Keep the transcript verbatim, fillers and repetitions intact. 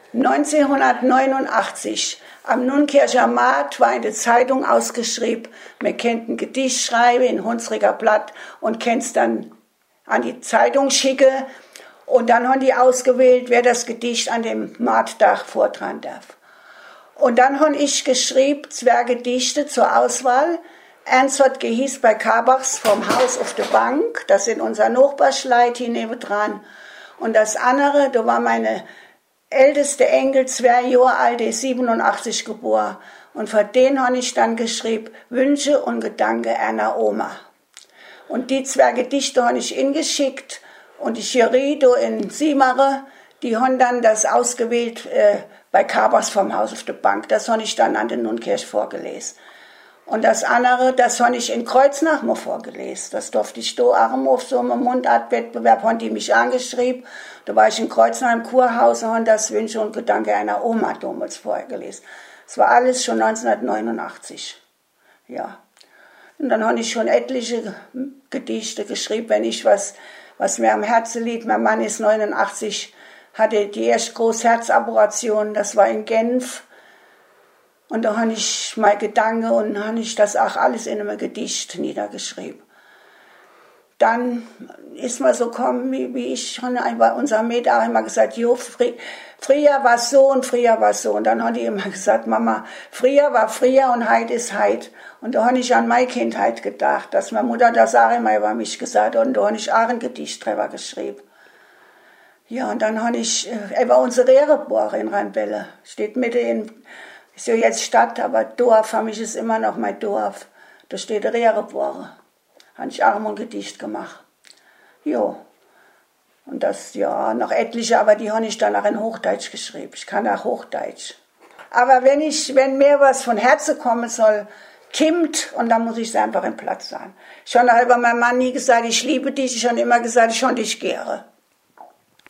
neunzehnhundertneunundachtzig am Nunnkircher Markt war in der Zeitung ausgeschrieben, man kennt ein Gedicht schreiben in Hunsrücker Blatt und kennt es dann an die Zeitung schicken. Und dann haben die ausgewählt, wer das Gedicht an dem Markttag vortragen darf. Und dann habe ich geschrieben, zwei Gedichte zur Auswahl. Eins hat gehieß bei Kabachs vom Haus auf der Bank, das sind unser Nachbarschleit hier nebendran. Und das andere, da war meine älteste Enkel, zwei Jahre alt, die ist siebenundachtzig geboren. Und für den habe ich dann geschrieben, Wünsche und Gedanken einer Oma. Und die zwei Gedichte habe ich ihnen geschickt. Und die Jury da in Siemare, die haben dann das ausgewählt äh, bei Kabachs vom Haus auf der Bank. Das habe ich dann an den Nunnkirch vorgelesen. Und das andere, das habe ich in Kreuznach mal vorgelesen. Das durfte ich da auch auf so einem Mundartwettbewerb, haben die mich angeschrieben. Da war ich in Kreuznach im Kurhaus und habe das Wünsche und Gedanke einer Oma damals vorgelesen. Das war alles schon neunzehnhundertneunundachtzig. Ja. Und dann habe ich schon etliche Gedichte geschrieben, wenn ich was... was mir am Herzen liegt. Mein Mann ist neunundachtzig, hatte die erste große Herzoperation, das war in Genf. Und da habe ich meine Gedanken und habe ich das auch alles in einem Gedicht niedergeschrieben. Dann ist man so gekommen, wie, wie ich schon bei unserem Mädchen auch immer gesagt, jo, fri- früher war es so und früher war es so. Und dann hat die immer gesagt, Mama, früher war früher und heute ist heute. Und da habe ich an meine Kindheit gedacht, dass meine Mutter das auch immer über mich gesagt hat. Und da habe ich auch ein Gedicht drüber geschrieben. Ja, und dann habe ich, äh, über unsere Rehrebohr in Rheinbälle, steht mitten in, ist ja jetzt Stadt, aber Dorf, für mich ist immer noch mein Dorf. Da steht Rehrebohr. Habe ich auch mal ein Gedicht gemacht. Jo. Und das, ja, noch etliche, aber die habe ich dann auch in Hochdeutsch geschrieben. Ich kann auch Hochdeutsch. Aber wenn ich, wenn mir was von Herzen kommen soll, kimmt, und dann muss ich es einfach im Platz sein. Ich habe über meinen Mann nie gesagt, ich liebe dich, ich habe immer gesagt, ich habe dich gerne.